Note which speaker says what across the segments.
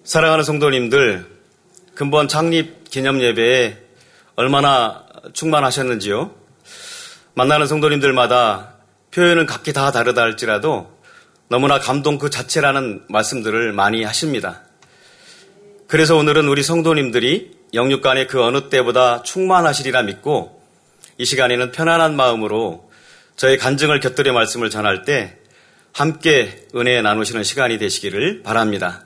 Speaker 1: 사랑하는 성도님들, 근본 창립 기념 예배에 얼마나 충만하셨는지요? 만나는 성도님들마다 표현은 각기 다 다르다 할지라도 너무나 감동 그 자체라는 말씀들을 많이 하십니다. 그래서 오늘은 우리 성도님들이 영육간에 그 어느 때보다 충만하시리라 믿고 이 시간에는 편안한 마음으로 저의 간증을 곁들여 말씀을 전할 때 함께 은혜 나누시는 시간이 되시기를 바랍니다.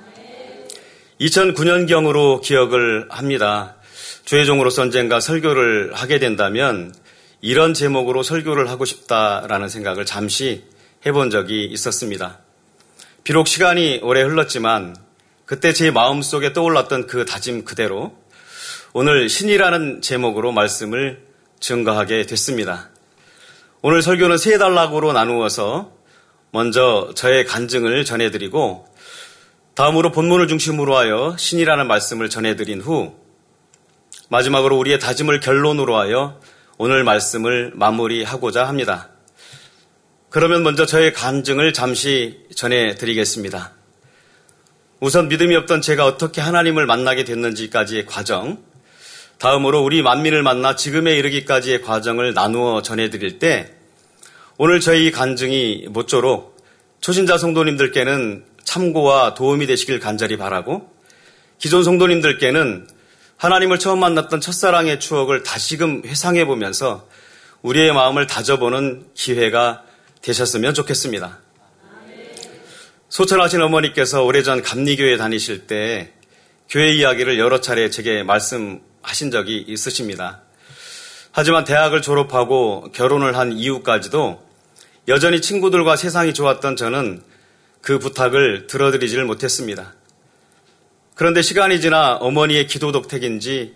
Speaker 1: 2009년경으로 기억을 합니다. 주의 종으로서 언젠가 설교를 하게 된다면 이런 제목으로 설교를 하고 싶다라는 생각을 잠시 해본 적이 있었습니다. 비록 시간이 오래 흘렀지만 그때 제 마음속에 떠올랐던 그 다짐 그대로 오늘 신이라는 제목으로 말씀을 증거하게 됐습니다. 오늘 설교는 세 단락으로 나누어서 먼저 저의 간증을 전해드리고 다음으로 본문을 중심으로 하여 신이라는 말씀을 전해드린 후 마지막으로 우리의 다짐을 결론으로 하여 오늘 말씀을 마무리하고자 합니다. 그러면 먼저 저의 간증을 잠시 전해드리겠습니다. 우선 믿음이 없던 제가 어떻게 하나님을 만나게 됐는지까지의 과정, 다음으로 우리 만민을 만나 지금에 이르기까지의 과정을 나누어 전해드릴 때 오늘 저희 간증이 모쪼록 초신자 성도님들께는 참고와 도움이 되시길 간절히 바라고 기존 성도님들께는 하나님을 처음 만났던 첫사랑의 추억을 다시금 회상해보면서 우리의 마음을 다져보는 기회가 되셨으면 좋겠습니다. 소천하신 어머니께서 오래전 감리교회 다니실 때 교회 이야기를 여러 차례 제게 말씀하신 적이 있으십니다. 하지만 대학을 졸업하고 결혼을 한 이후까지도 여전히 친구들과 세상이 좋았던 저는 그 부탁을 들어드리지를 못했습니다. 그런데 시간이 지나 어머니의 기도 덕택인지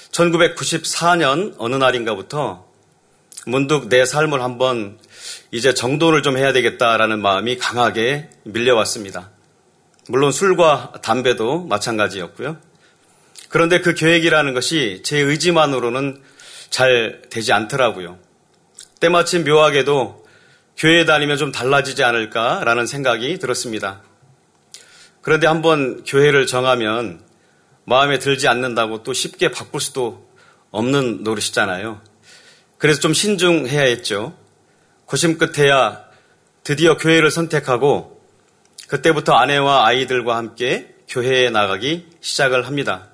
Speaker 1: 1994년 어느 날인가부터 문득 내 삶을 한번 이제 정돈을 좀 해야 되겠다라는 마음이 강하게 밀려왔습니다. 물론 술과 담배도 마찬가지였고요. 그런데 그 계획이라는 것이 제 의지만으로는 잘 되지 않더라고요. 때마침 묘하게도 교회에 다니면 좀 달라지지 않을까라는 생각이 들었습니다. 그런데 한번 교회를 정하면 마음에 들지 않는다고 또 쉽게 바꿀 수도 없는 노릇이잖아요. 그래서 좀 신중해야 했죠. 고심 끝에야 드디어 교회를 선택하고 그때부터 아내와 아이들과 함께 교회에 나가기 시작을 합니다.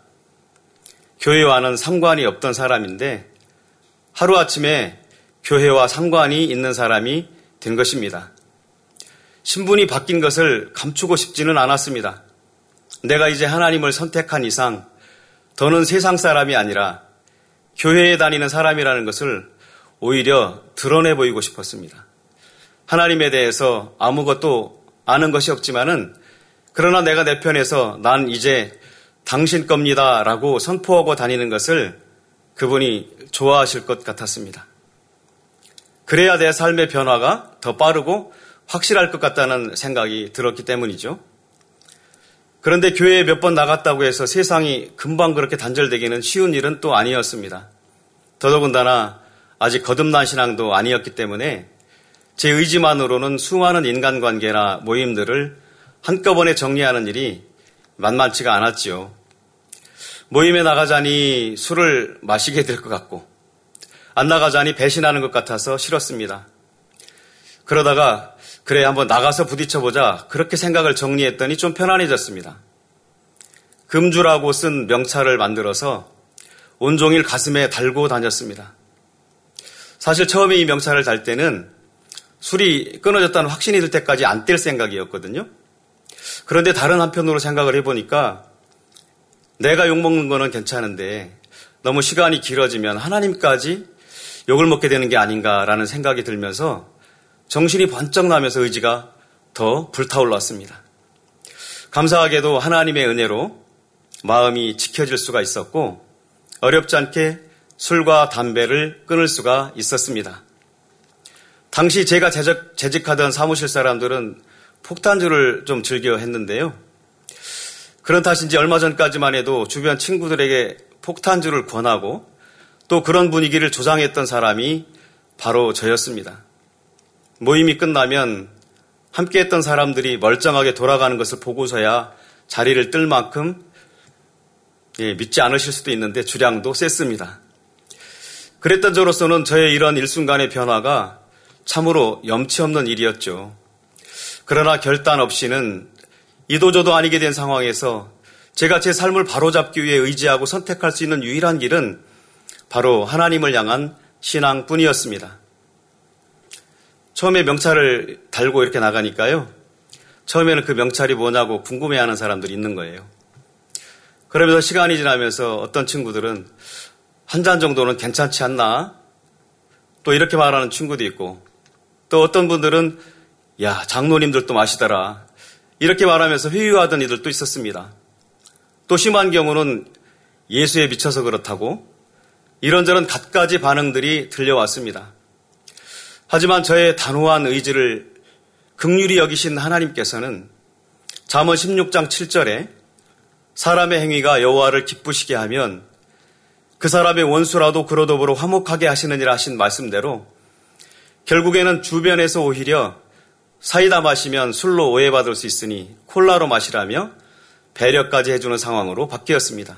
Speaker 1: 교회와는 상관이 없던 사람인데 하루아침에 교회와 상관이 있는 사람이 된 것입니다. 신분이 바뀐 것을 감추고 싶지는 않았습니다. 내가 이제 하나님을 선택한 이상 더는 세상 사람이 아니라 교회에 다니는 사람이라는 것을 오히려 드러내 보이고 싶었습니다. 하나님에 대해서 아무것도 아는 것이 없지만은 그러나 내가 내 편에서 난 이제 당신 겁니다 라고 선포하고 다니는 것을 그분이 좋아하실 것 같았습니다. 그래야 내 삶의 변화가 더 빠르고 확실할 것 같다는 생각이 들었기 때문이죠. 그런데 교회에 몇 번 나갔다고 해서 세상이 금방 그렇게 단절되기는 쉬운 일은 또 아니었습니다. 더더군다나 아직 거듭난 신앙도 아니었기 때문에 제 의지만으로는 수많은 인간관계나 모임들을 한꺼번에 정리하는 일이 만만치가 않았지요. 모임에 나가자니 술을 마시게 될 것 같고 안 나가자니 배신하는 것 같아서 싫었습니다. 그러다가 그래 한번 나가서 부딪혀보자 그렇게 생각을 정리했더니 좀 편안해졌습니다. 금주라고 쓴 명찰을 만들어서 온종일 가슴에 달고 다녔습니다. 사실 처음에 이 명찰을 달 때는 술이 끊어졌다는 확신이 들 때까지 안 뗄 생각이었거든요. 그런데 다른 한편으로 생각을 해보니까 내가 욕먹는 거는 괜찮은데 너무 시간이 길어지면 하나님까지 욕을 먹게 되는 게 아닌가라는 생각이 들면서 정신이 번쩍 나면서 의지가 더 불타올랐습니다. 감사하게도 하나님의 은혜로 마음이 지켜질 수가 있었고 어렵지 않게 술과 담배를 끊을 수가 있었습니다. 당시 제가 재직하던 사무실 사람들은 폭탄주를 좀 즐겨 했는데요. 그런 탓인지 얼마 전까지만 해도 주변 친구들에게 폭탄주를 권하고 또 그런 분위기를 조장했던 사람이 바로 저였습니다. 모임이 끝나면 함께했던 사람들이 멀쩡하게 돌아가는 것을 보고서야 자리를 뜰 만큼 믿지 않으실 수도 있는데 주량도 셌습니다. 그랬던 저로서는 저의 이런 일순간의 변화가 참으로 염치 없는 일이었죠. 그러나 결단 없이는 이도저도 아니게 된 상황에서 제가 제 삶을 바로잡기 위해 의지하고 선택할 수 있는 유일한 길은 바로 하나님을 향한 신앙뿐이었습니다. 처음에 명찰을 달고 이렇게 나가니까요. 처음에는 그 명찰이 뭐냐고 궁금해하는 사람들이 있는 거예요. 그러면서 시간이 지나면서 어떤 친구들은 한 잔 정도는 괜찮지 않나? 또 이렇게 말하는 친구도 있고 또 어떤 분들은 야, 장로님들도 마시더라. 이렇게 말하면서 회유하던 이들도 있었습니다. 또 심한 경우는 예수에 미쳐서 그렇다고 이런저런 갖가지 반응들이 들려왔습니다. 하지만 저의 단호한 의지를 긍휼히 여기신 하나님께서는 잠언 16장 7절에 사람의 행위가 여호와를 기쁘시게 하면 그 사람의 원수라도 그로 더불어 화목하게 하시느니라 하신 말씀대로 결국에는 주변에서 오히려 사이다 마시면 술로 오해받을 수 있으니 콜라로 마시라며 배려까지 해주는 상황으로 바뀌었습니다.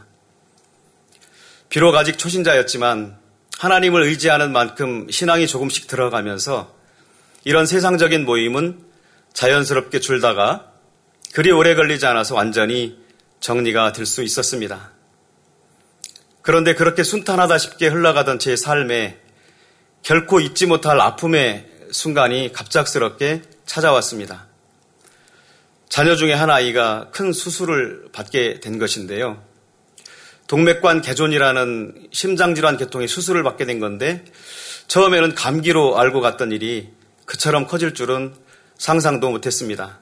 Speaker 1: 비록 아직 초신자였지만 하나님을 의지하는 만큼 신앙이 조금씩 들어가면서 이런 세상적인 모임은 자연스럽게 줄다가 그리 오래 걸리지 않아서 완전히 정리가 될 수 있었습니다. 그런데 그렇게 순탄하다 싶게 흘러가던 제 삶에 결코 잊지 못할 아픔의 순간이 갑작스럽게 찾아왔습니다. 자녀 중에 한 아이가 큰 수술을 받게 된 것인데요. 동맥관 개존이라는 심장질환 계통의 수술을 받게 된 건데 처음에는 감기로 알고 갔던 일이 그처럼 커질 줄은 상상도 못했습니다.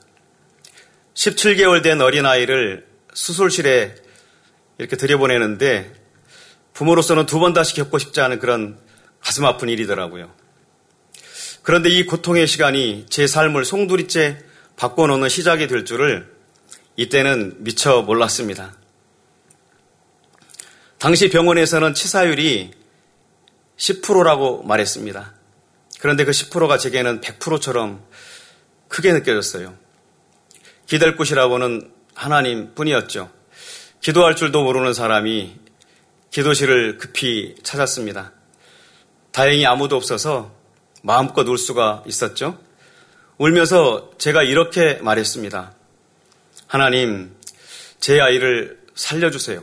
Speaker 1: 17개월 된 어린아이를 수술실에 이렇게 들여보내는데 부모로서는 두 번 다시 겪고 싶지 않은 그런 가슴 아픈 일이더라고요. 그런데 이 고통의 시간이 제 삶을 송두리째 바꿔놓는 시작이 될 줄을 이때는 미처 몰랐습니다. 당시 병원에서는 치사율이 10%라고 말했습니다. 그런데 그 10%가 제게는 100%처럼 크게 느껴졌어요. 기댈 곳이라고는 하나님뿐이었죠. 기도할 줄도 모르는 사람이 기도실을 급히 찾았습니다. 다행히 아무도 없어서 마음껏 울 수가 있었죠. 울면서 제가 이렇게 말했습니다. 하나님, 제 아이를 살려주세요.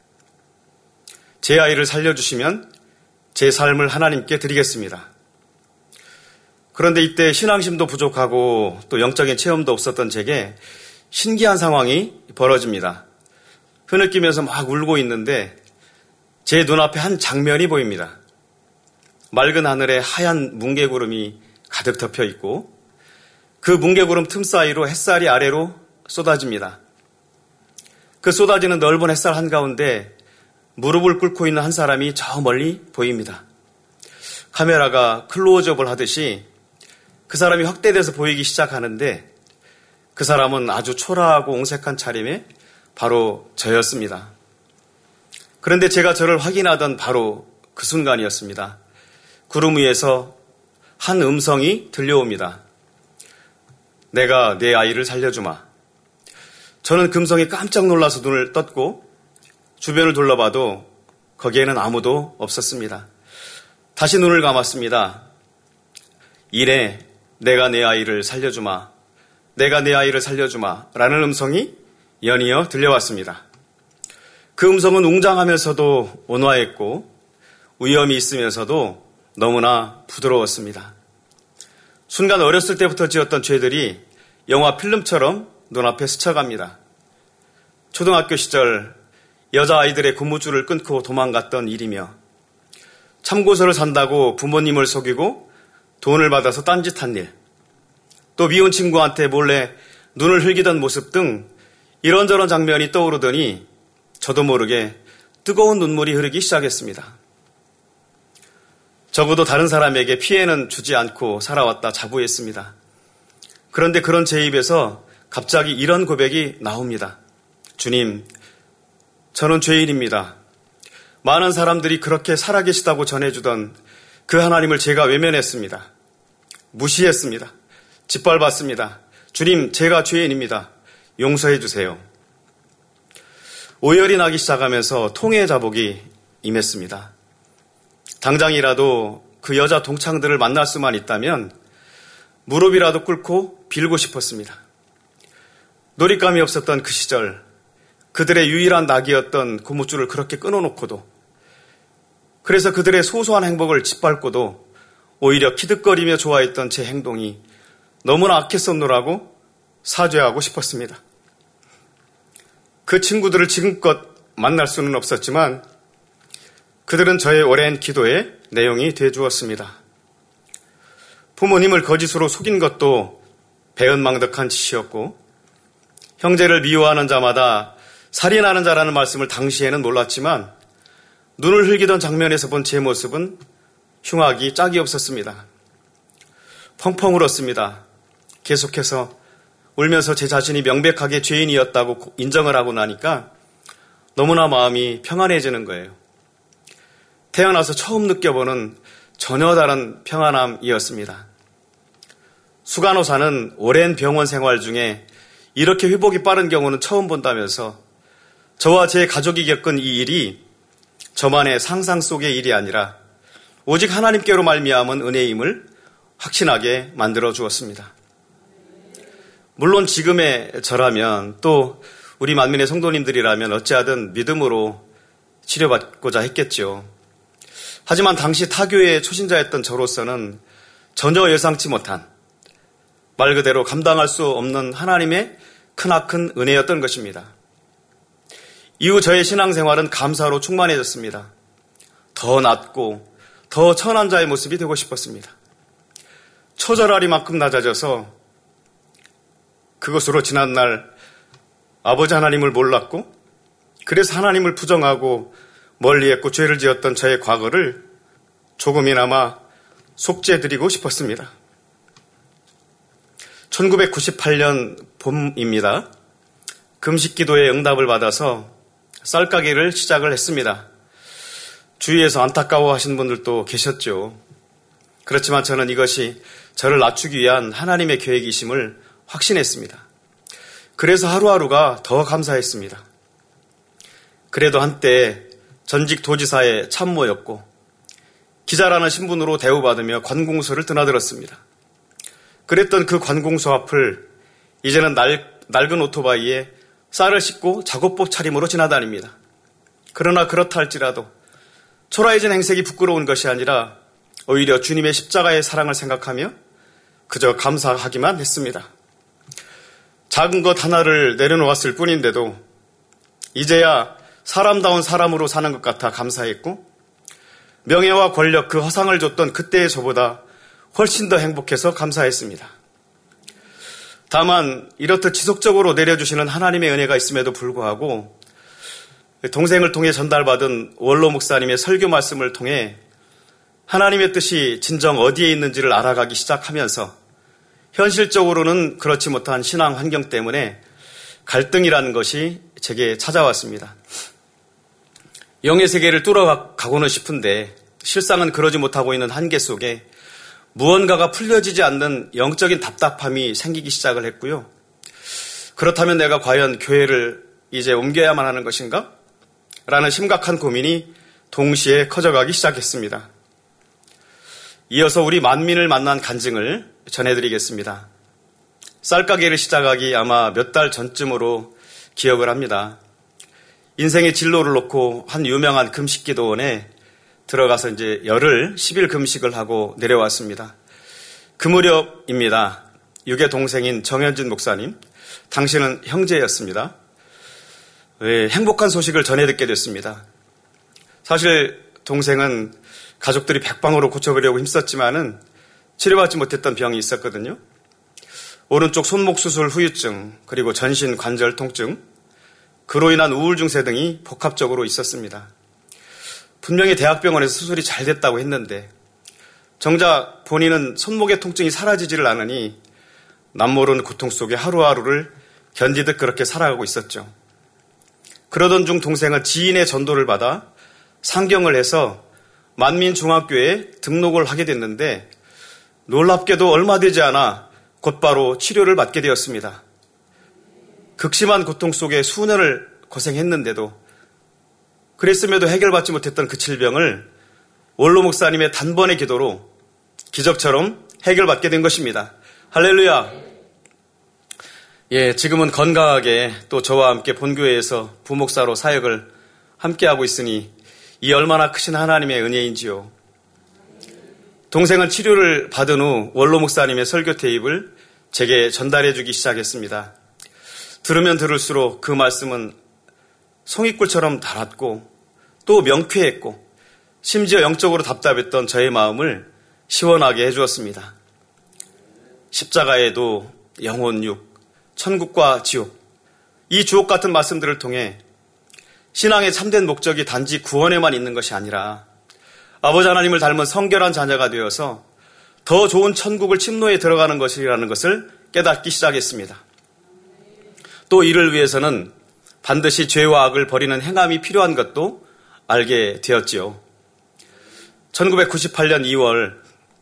Speaker 1: 제 아이를 살려주시면 제 삶을 하나님께 드리겠습니다. 그런데 이때 신앙심도 부족하고 또 영적인 체험도 없었던 제게 신기한 상황이 벌어집니다. 흐느끼면서 막 울고 있는데 제 눈앞에 한 장면이 보입니다. 맑은 하늘에 하얀 뭉게구름이 가득 덮여 있고 그 뭉게구름 틈 사이로 햇살이 아래로 쏟아집니다. 그 쏟아지는 넓은 햇살 한가운데 무릎을 꿇고 있는 한 사람이 저 멀리 보입니다. 카메라가 클로즈업을 하듯이 그 사람이 확대돼서 보이기 시작하는데 그 사람은 아주 초라하고 옹색한 차림에 바로 저였습니다. 그런데 제가 저를 확인하던 바로 그 순간이었습니다. 구름 위에서 한 음성이 들려옵니다. 내가 내 아이를 살려주마. 저는 그 음성에 깜짝 놀라서 눈을 떴고 주변을 둘러봐도 거기에는 아무도 없었습니다. 다시 눈을 감았습니다. 이래 내가 내 아이를 살려주마. 내가 내 아이를 살려주마 라는 음성이 연이어 들려왔습니다. 그 음성은 웅장하면서도 온화했고 위엄이 있으면서도 너무나 부드러웠습니다. 순간 어렸을 때부터 지었던 죄들이 영화 필름처럼 눈앞에 스쳐갑니다. 초등학교 시절 여자아이들의 고무줄을 끊고 도망갔던 일이며 참고서를 산다고 부모님을 속이고 돈을 받아서 딴짓한 일, 또 미운 친구한테 몰래 눈을 흘기던 모습 등 이런저런 장면이 떠오르더니 저도 모르게 뜨거운 눈물이 흐르기 시작했습니다. 적어도 다른 사람에게 피해는 주지 않고 살아왔다 자부했습니다. 그런데 그런 제 입에서 갑자기 이런 고백이 나옵니다. 주님, 저는 죄인입니다. 많은 사람들이 그렇게 살아계시다고 전해주던 그 하나님을 제가 외면했습니다. 무시했습니다. 짓밟았습니다. 주님, 제가 죄인입니다. 용서해 주세요. 오열이 나기 시작하면서 통해 자복이 임했습니다. 당장이라도 그 여자 동창들을 만날 수만 있다면 무릎이라도 꿇고 빌고 싶었습니다. 놀잇감이 없었던 그 시절, 그들의 유일한 낙이었던 고무줄을 그렇게 끊어놓고도, 그래서 그들의 소소한 행복을 짓밟고도 오히려 키득거리며 좋아했던 제 행동이 너무나 악했었노라고 사죄하고 싶었습니다. 그 친구들을 지금껏 만날 수는 없었지만 그들은 저의 오랜 기도의 내용이 되어주었습니다. 부모님을 거짓으로 속인 것도 배은망덕한 짓이었고, 형제를 미워하는 자마다 살인하는 자라는 말씀을 당시에는 몰랐지만 눈을 흘기던 장면에서 본 제 모습은 흉악이 짝이 없었습니다. 펑펑 울었습니다. 계속해서 울면서 제 자신이 명백하게 죄인이었다고 인정을 하고 나니까 너무나 마음이 평안해지는 거예요. 태어나서 처음 느껴보는 전혀 다른 평안함이었습니다. 수간호사는 오랜 병원 생활 중에 이렇게 회복이 빠른 경우는 처음 본다면서 저와 제 가족이 겪은 이 일이 저만의 상상 속의 일이 아니라 오직 하나님께로 말미암은 은혜임을 확신하게 만들어 주었습니다. 물론 지금의 저라면 또 우리 만민의 성도님들이라면 어찌하든 믿음으로 치료받고자 했겠죠. 하지만 당시 타교의 초신자였던 저로서는 전혀 예상치 못한, 말 그대로 감당할 수 없는 하나님의 크나큰 은혜였던 것입니다. 이후 저의 신앙생활은 감사로 충만해졌습니다. 더 낫고 더 천한 자의 모습이 되고 싶었습니다. 처절하리만큼 낮아져서 그것으로 지난날 아버지 하나님을 몰랐고 그래서 하나님을 부정하고 멀리했고 죄를 지었던 저의 과거를 조금이나마 속죄해드리고 싶었습니다. 1998년 봄입니다. 금식기도의 응답을 받아서 쌀가게를 시작을 했습니다. 주위에서 안타까워하신 분들도 계셨죠. 그렇지만 저는 이것이 저를 낮추기 위한 하나님의 계획이심을 확신했습니다. 그래서 하루하루가 더 감사했습니다. 그래도 한때 전직 도지사의 참모였고 기자라는 신분으로 대우받으며 관공서를 드나들었습니다. 그랬던 그 관공서 앞을 이제는 낡은 오토바이에 쌀을 싣고 작업복 차림으로 지나다닙니다. 그러나 그렇다 할지라도 초라해진 행색이 부끄러운 것이 아니라 오히려 주님의 십자가의 사랑을 생각하며 그저 감사하기만 했습니다. 작은 것 하나를 내려놓았을 뿐인데도 이제야 사람다운 사람으로 사는 것 같아 감사했고, 명예와 권력 그 허상을 줬던 그때의 저보다 훨씬 더 행복해서 감사했습니다. 다만 이렇듯 지속적으로 내려주시는 하나님의 은혜가 있음에도 불구하고 동생을 통해 전달받은 원로 목사님의 설교 말씀을 통해 하나님의 뜻이 진정 어디에 있는지를 알아가기 시작하면서 현실적으로는 그렇지 못한 신앙 환경 때문에 갈등이라는 것이 제게 찾아왔습니다. 영의 세계를 뚫어가고는 싶은데 실상은 그러지 못하고 있는 한계 속에 무언가가 풀려지지 않는 영적인 답답함이 생기기 시작을 했고요. 그렇다면 내가 과연 교회를 이제 옮겨야만 하는 것인가? 라는 심각한 고민이 동시에 커져가기 시작했습니다. 이어서 우리 만민을 만난 간증을 전해드리겠습니다. 쌀가게를 시작하기 아마 몇 달 전쯤으로 기억을 합니다. 인생의 진로를 놓고 한 유명한 금식기도원에 들어가서 이제 열흘 10일 금식을 하고 내려왔습니다. 그 무렵입니다. 육의 동생인 정현진 목사님, 당신은 형제였습니다. 행복한 소식을 전해 듣게 됐습니다. 사실 동생은 가족들이 백방으로 고쳐보려고 힘썼지만은 치료받지 못했던 병이 있었거든요. 오른쪽 손목 수술 후유증, 그리고 전신 관절 통증, 그로 인한 우울 증세 등이 복합적으로 있었습니다. 분명히 대학병원에서 수술이 잘 됐다고 했는데 정작 본인은 손목의 통증이 사라지지를 않으니 남모르는 고통 속에 하루하루를 견디듯 그렇게 살아가고 있었죠. 그러던 중 동생은 지인의 전도를 받아 상경을 해서 만민중학교에 등록을 하게 됐는데 놀랍게도 얼마 되지 않아 곧바로 치료를 받게 되었습니다. 극심한 고통 속에 수년을 고생했는데도 그랬음에도 해결받지 못했던 그 질병을 원로 목사님의 단번의 기도로 기적처럼 해결받게 된 것입니다. 할렐루야. 예, 지금은 건강하게 또 저와 함께 본교회에서 부목사로 사역을 함께하고 있으니 이 얼마나 크신 하나님의 은혜인지요. 동생은 치료를 받은 후 원로 목사님의 설교 테이프를 제게 전달해 주기 시작했습니다. 들으면 들을수록 그 말씀은 송이꿀처럼 달았고 또 명쾌했고 심지어 영적으로 답답했던 저의 마음을 시원하게 해주었습니다. 십자가에도 영혼육, 천국과 지옥, 이 주옥 같은 말씀들을 통해 신앙의 참된 목적이 단지 구원에만 있는 것이 아니라 아버지 하나님을 닮은 성결한 자녀가 되어서 더 좋은 천국을 침노에 들어가는 것이라는 것을 깨닫기 시작했습니다. 또 이를 위해서는 반드시 죄와 악을 버리는 행함이 필요한 것도 알게 되었지요. 1998년 2월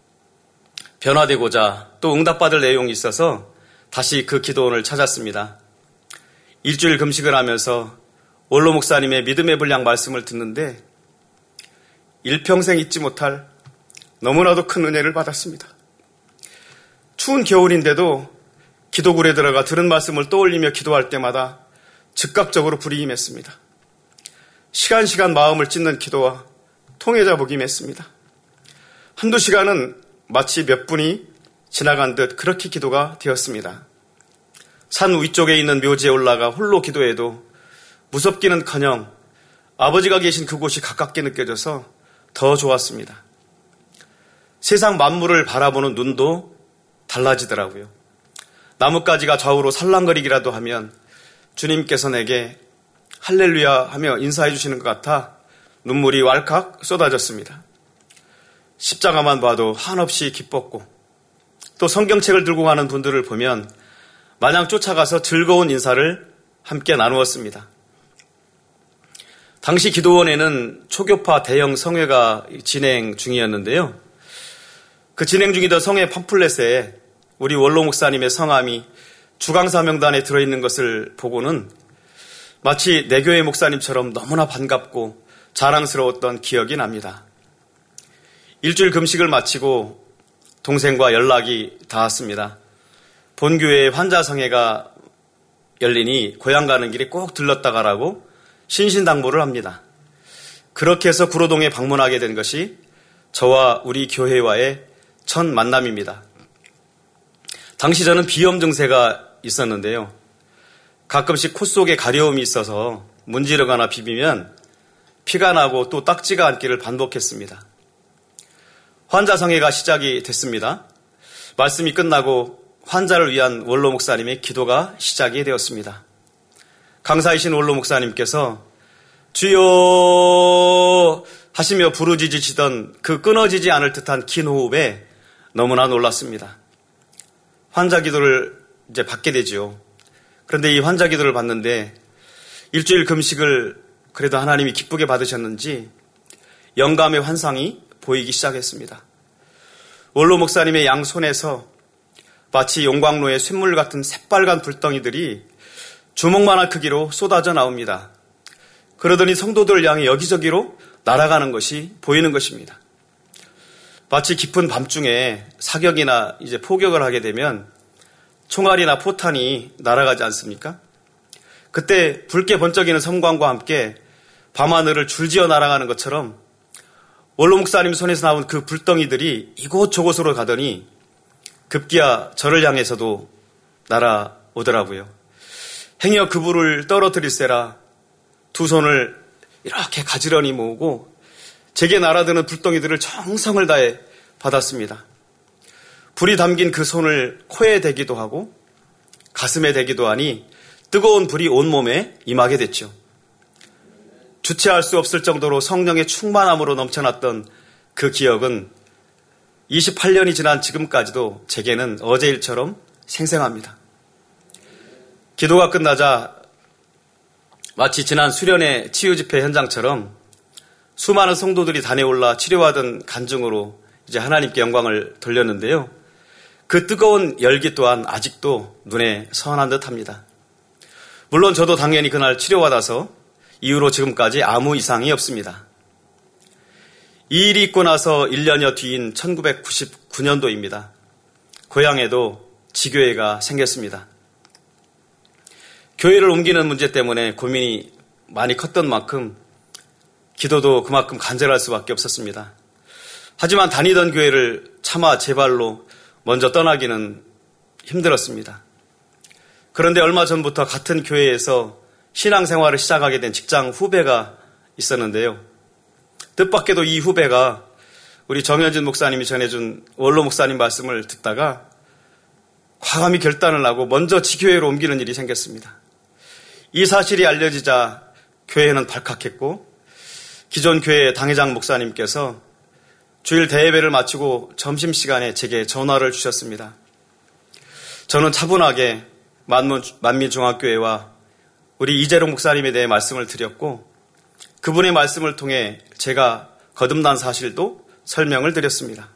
Speaker 1: 변화되고자 또 응답받을 내용이 있어서 다시 그 기도원을 찾았습니다. 일주일 금식을 하면서 원로 목사님의 믿음의 분량 말씀을 듣는데 일평생 잊지 못할 너무나도 큰 은혜를 받았습니다. 추운 겨울인데도 기도굴에 들어가 들은 말씀을 떠올리며 기도할 때마다 즉각적으로 불이 임했습니다. 시간 마음을 찢는 기도와 통해자 복이 임했습니다. 한두 시간은 마치 몇 분이 지나간 듯 그렇게 기도가 되었습니다. 산 위쪽에 있는 묘지에 올라가 홀로 기도해도 무섭기는커녕 아버지가 계신 그곳이 가깝게 느껴져서 더 좋았습니다. 세상 만물을 바라보는 눈도 달라지더라고요. 나뭇가지가 좌우로 살랑거리기라도 하면 주님께서 내게 할렐루야 하며 인사해 주시는 것 같아 눈물이 왈칵 쏟아졌습니다. 십자가만 봐도 한없이 기뻤고 또 성경책을 들고 가는 분들을 보면 마냥 쫓아가서 즐거운 인사를 함께 나누었습니다. 당시 기도원에는 초교파 대형 성회가 진행 중이었는데요. 그 진행 중이던 성회 팜플렛에 우리 원로 목사님의 성함이 주강사명단에 들어있는 것을 보고는 마치 내 교회 목사님처럼 너무나 반갑고 자랑스러웠던 기억이 납니다. 일주일 금식을 마치고 동생과 연락이 닿았습니다. 본교회 환자성회가 열리니 고향 가는 길에 꼭 들렀다 가라고 신신당부를 합니다. 그렇게 해서 구로동에 방문하게 된 것이 저와 우리 교회와의 첫 만남입니다. 당시 저는 비염 증세가 있었는데요. 가끔씩 코 속에 가려움이 있어서 문지르거나 비비면 피가 나고 또 딱지가 앉기를 반복했습니다. 환자성회가 시작이 됐습니다. 말씀이 끝나고 환자를 위한 원로 목사님의 기도가 시작이 되었습니다. 강사이신 원로 목사님께서 주여 하시며 부르짖으시던 그 끊어지지 않을 듯한 긴 호흡에 너무나 놀랐습니다. 환자 기도를 이제 받게 되죠. 그런데 이 환자 기도를 받는데 일주일 금식을 그래도 하나님이 기쁘게 받으셨는지 영감의 환상이 보이기 시작했습니다. 원로 목사님의 양손에서 마치 용광로의 쇳물 같은 새빨간 불덩이들이 주먹만한 크기로 쏟아져 나옵니다. 그러더니 성도들을 향해 여기저기로 날아가는 것이 보이는 것입니다. 마치 깊은 밤중에 사격이나 이제 포격을 하게 되면 총알이나 포탄이 날아가지 않습니까? 그때 붉게 번쩍이는 섬광과 함께 밤하늘을 줄지어 날아가는 것처럼 원로 목사님 손에서 나온 그 불덩이들이 이곳저곳으로 가더니 급기야 저를 향해서도 날아오더라고요. 행여 그 불을 떨어뜨릴세라 두 손을 이렇게 가지런히 모으고 제게 날아드는 불덩이들을 정성을 다해 받았습니다. 불이 담긴 그 손을 코에 대기도 하고 가슴에 대기도 하니 뜨거운 불이 온몸에 임하게 됐죠. 주체할 수 없을 정도로 성령의 충만함으로 넘쳐났던 그 기억은 28년이 지난 지금까지도 제게는 어제 일처럼 생생합니다. 기도가 끝나자 마치 지난 수련회 치유집회 현장처럼 수많은 성도들이 단에 올라 치료하던 간증으로 이제 하나님께 영광을 돌렸는데요. 그 뜨거운 열기 또한 아직도 눈에 선한 듯합니다. 물론 저도 당연히 그날 치료받아서 이후로 지금까지 아무 이상이 없습니다. 이 일이 있고 나서 1년여 뒤인 1999년도입니다. 고향에도 지교회가 생겼습니다. 교회를 옮기는 문제 때문에 고민이 많이 컸던 만큼 기도도 그만큼 간절할 수밖에 없었습니다. 하지만 다니던 교회를 차마 제 발로 먼저 떠나기는 힘들었습니다. 그런데 얼마 전부터 같은 교회에서 신앙생활을 시작하게 된 직장 후배가 있었는데요. 뜻밖에도 이 후배가 우리 정현진 목사님이 전해준 원로 목사님 말씀을 듣다가 과감히 결단을 하고 먼저 지교회로 옮기는 일이 생겼습니다. 이 사실이 알려지자 교회는 발칵했고 기존 교회 당회장 목사님께서 주일 대예배를 마치고 점심시간에 제게 전화를 주셨습니다. 저는 차분하게 만민중학교회와 우리 이재롱 목사님에 대해 말씀을 드렸고 그분의 말씀을 통해 제가 거듭난 사실도 설명을 드렸습니다.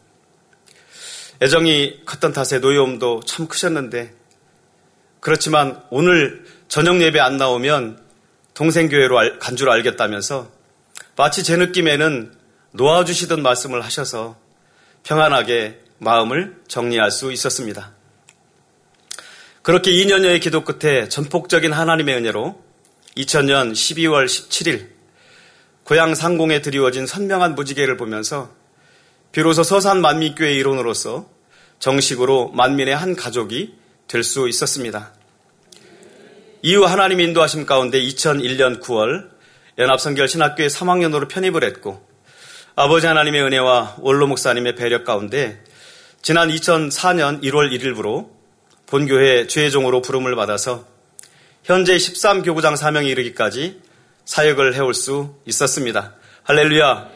Speaker 1: 애정이 컸던 탓에 노여움도 참 크셨는데 그렇지만 오늘 저녁 예배 안 나오면 동생교회로 간 줄 알겠다면서 마치 제 느낌에는 놓아주시던 말씀을 하셔서 평안하게 마음을 정리할 수 있었습니다. 그렇게 2년여의 기도 끝에 전폭적인 하나님의 은혜로 2000년 12월 17일 고향 상공에 드리워진 선명한 무지개를 보면서 비로소 서산 만민교회 일원으로서 정식으로 만민의 한 가족이 될 수 있었습니다. 이후 하나님의 인도하심 가운데 2001년 9월 연합성결 신학교에 3학년으로 편입을 했고 아버지 하나님의 은혜와 원로 목사님의 배려 가운데 지난 2004년 1월 1일부로 본교회 죄종으로 부름을 받아서 현재 13교구장 사명에 이르기까지 사역을 해올 수 있었습니다. 할렐루야.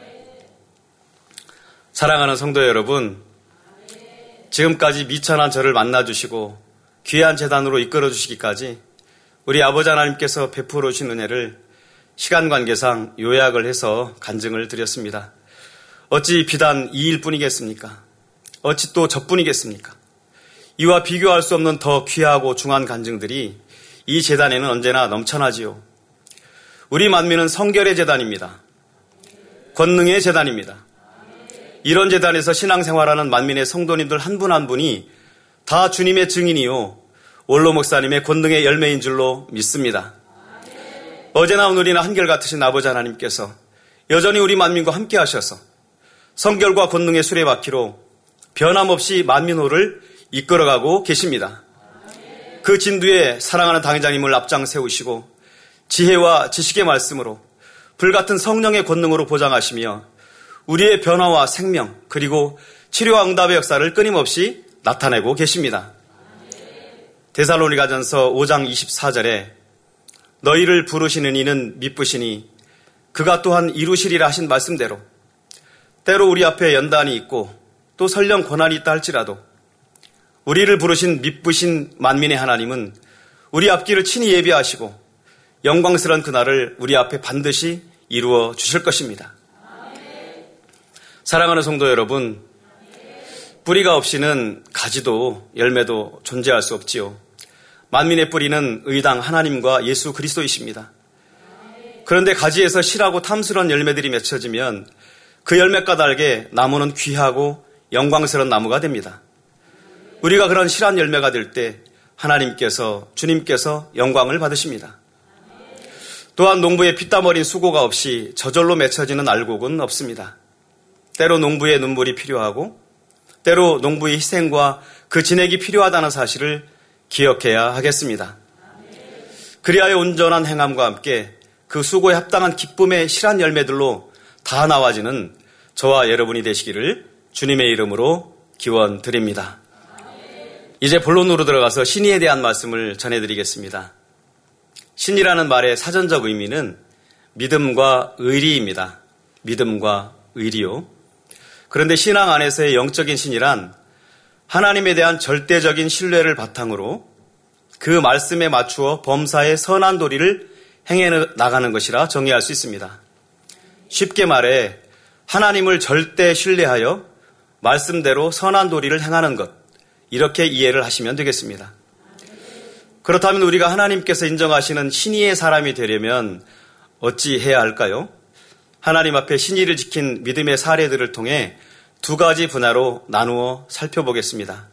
Speaker 1: 사랑하는 성도 여러분, 지금까지 미천한 저를 만나주시고 귀한 재단으로 이끌어주시기까지 우리 아버지 하나님께서 베풀어 주신 은혜를 시간 관계상 요약을 해서 간증을 드렸습니다. 어찌 비단 이 일뿐이겠습니까? 어찌 또 저뿐이겠습니까? 이와 비교할 수 없는 더 귀하고 중한 간증들이 이 재단에는 언제나 넘쳐나지요. 우리 만민은 성결의 재단입니다. 권능의 재단입니다. 이런 재단에서 신앙생활하는 만민의 성도님들 한 분 한 분이 다 주님의 증인이요 원로 목사님의 권능의 열매인 줄로 믿습니다. 어제나 오늘이나 한결같으신 아버지 하나님께서 여전히 우리 만민과 함께 하셔서 성결과 권능의 수레바퀴로 변함없이 만민호를 이끌어가고 계십니다. 그 진두에 사랑하는 당회장님을 앞장 세우시고 지혜와 지식의 말씀으로 불같은 성령의 권능으로 보장하시며 우리의 변화와 생명 그리고 치료와 응답의 역사를 끊임없이 나타내고 계십니다. 데살로니가전서 5장 24절에 너희를 부르시는 이는 미쁘시니 그가 또한 이루시리라 하신 말씀대로 때로 우리 앞에 연단이 있고 또 설령 고난이 있다 할지라도 우리를 부르신 미쁘신 만민의 하나님은 우리 앞길을 친히 예비하시고 영광스러운 그날을 우리 앞에 반드시 이루어 주실 것입니다. 사랑하는 성도 여러분, 뿌리가 없이는 가지도 열매도 존재할 수 없지요. 만민의 뿌리는 의당 하나님과 예수 그리스도이십니다. 그런데 가지에서 실하고 탐스러운 열매들이 맺혀지면 그 열매 까닭에 나무는 귀하고 영광스러운 나무가 됩니다. 우리가 그런 실한 열매가 될 때 하나님께서 주님께서 영광을 받으십니다. 또한 농부의 피땀 어린 수고가 없이 저절로 맺혀지는 알곡은 없습니다. 때로 농부의 눈물이 필요하고 때로 농부의 희생과 그 진액이 필요하다는 사실을 기억해야 하겠습니다. 그리하여 온전한 행함과 함께 그 수고에 합당한 기쁨의 실한 열매들로 다 나와지는 저와 여러분이 되시기를 주님의 이름으로 기원드립니다. 이제 본론으로 들어가서 신의에 대한 말씀을 전해드리겠습니다. 신이라는 말의 사전적 의미는 믿음과 의리입니다. 믿음과 의리요. 그런데 신앙 안에서의 영적인 신이란 하나님에 대한 절대적인 신뢰를 바탕으로 그 말씀에 맞추어 범사의 선한 도리를 행해 나가는 것이라 정의할 수 있습니다. 쉽게 말해 하나님을 절대 신뢰하여 말씀대로 선한 도리를 행하는 것, 이렇게 이해를 하시면 되겠습니다. 그렇다면 우리가 하나님께서 인정하시는 신의의 사람이 되려면 어찌 해야 할까요? 하나님 앞에 신의를 지킨 믿음의 사례들을 통해 두 가지 분야로 나누어 살펴보겠습니다.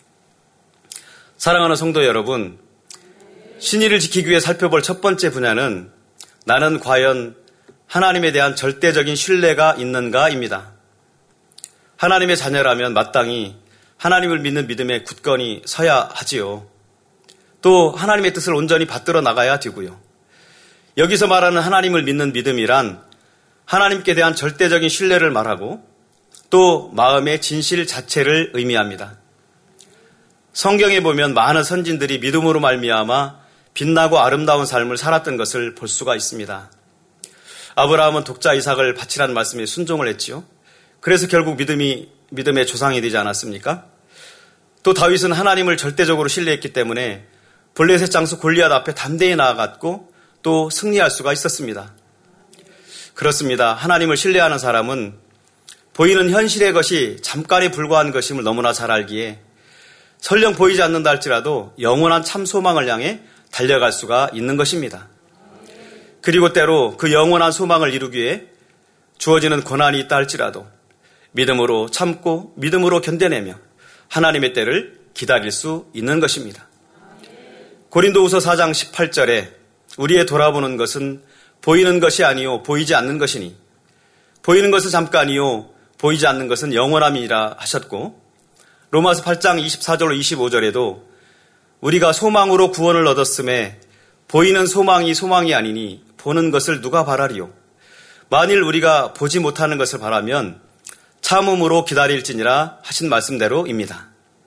Speaker 1: 사랑하는 성도 여러분, 신의를 지키기 위해 살펴볼 첫 번째 분야는 나는 과연 하나님에 대한 절대적인 신뢰가 있는가입니다. 하나님의 자녀라면 마땅히 하나님을 믿는 믿음에 굳건히 서야 하지요. 또 하나님의 뜻을 온전히 받들어 나가야 되고요. 여기서 말하는 하나님을 믿는 믿음이란 하나님께 대한 절대적인 신뢰를 말하고 또 마음의 진실 자체를 의미합니다. 성경에 보면 많은 선진들이 믿음으로 말미암아 빛나고 아름다운 삶을 살았던 것을 볼 수가 있습니다. 아브라함은 독자 이삭을 바치라는 말씀에 순종을 했지요. 그래서 결국 믿음의 조상이 되지 않았습니까? 또 다윗은 하나님을 절대적으로 신뢰했기 때문에 블레셋 장수 골리앗 앞에 담대히 나아갔고 또 승리할 수가 있었습니다. 그렇습니다. 하나님을 신뢰하는 사람은 보이는 현실의 것이 잠깐에 불과한 것임을 너무나 잘 알기에 설령 보이지 않는다 할지라도 영원한 참 소망을 향해 달려갈 수가 있는 것입니다. 그리고 때로 그 영원한 소망을 이루기 위해 주어지는 고난이 있다 할지라도 믿음으로 참고 믿음으로 견뎌내며 하나님의 때를 기다릴 수 있는 것입니다. 고린도후서 4장 18절에 우리의 돌아보는 것은 보이는 것이 아니요 보이지 않는 것이니 보이는 것은 잠깐이요 보이지 않는 것은 영원함이라 하셨고 로마서 8장 24절로 25절에도 우리가 소망으로 구원을 얻었음에 보이는 소망이 아니니 보는 것을 누가 바라리요. 만일 우리가 보지 못하는 것을 바라면 참음으로 기다릴지니라 하신 말씀대로입니다.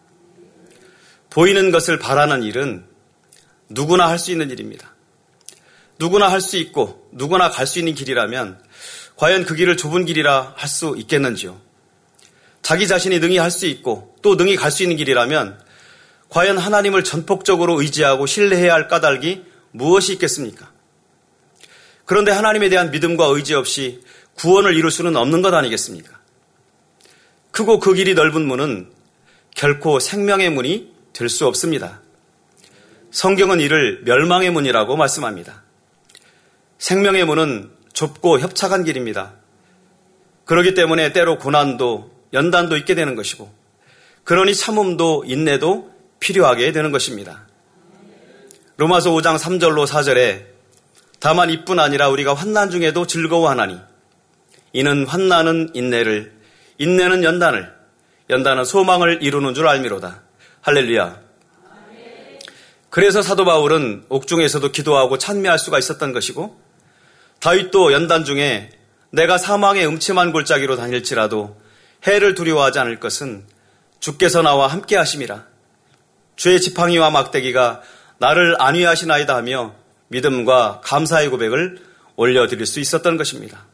Speaker 1: 보이는 것을 바라는 일은 누구나 할 수 있는 일입니다. 누구나 할 수 있고 누구나 갈 수 있는 길이라면 과연 그 길을 좁은 길이라 할 수 있겠는지요. 자기 자신이 능히 할 수 있고 또 능히 갈 수 있는 길이라면 과연 하나님을 전폭적으로 의지하고 신뢰해야 할 까닭이 무엇이 있겠습니까? 그런데 하나님에 대한 믿음과 의지 없이 구원을 이룰 수는 없는 것 아니겠습니까? 크고 그 길이 넓은 문은 결코 생명의 문이 될 수 없습니다. 성경은 이를 멸망의 문이라고 말씀합니다. 생명의 문은 좁고 협착한 길입니다. 그렇기 때문에 때로 고난도 연단도 있게 되는 것이고 그러니 참음도 인내도 필요하게 되는 것입니다. 로마서 5장 3절로 4절에 다만 이뿐 아니라 우리가 환난 중에도 즐거워하나니 이는 환난은 인내를 인내는 연단을 연단은 소망을 이루는 줄 알미로다. 할렐루야. 그래서 사도 바울은 옥중에서도 기도하고 찬미할 수가 있었던 것이고 다윗도 연단 중에 내가 사망의 음침한 골짜기로 다닐지라도 해를 두려워하지 않을 것은 주께서 나와 함께 하심이라. 주의 지팡이와 막대기가 나를 안위하시나이다 하며 믿음과 감사의 고백을 올려드릴 수 있었던 것입니다.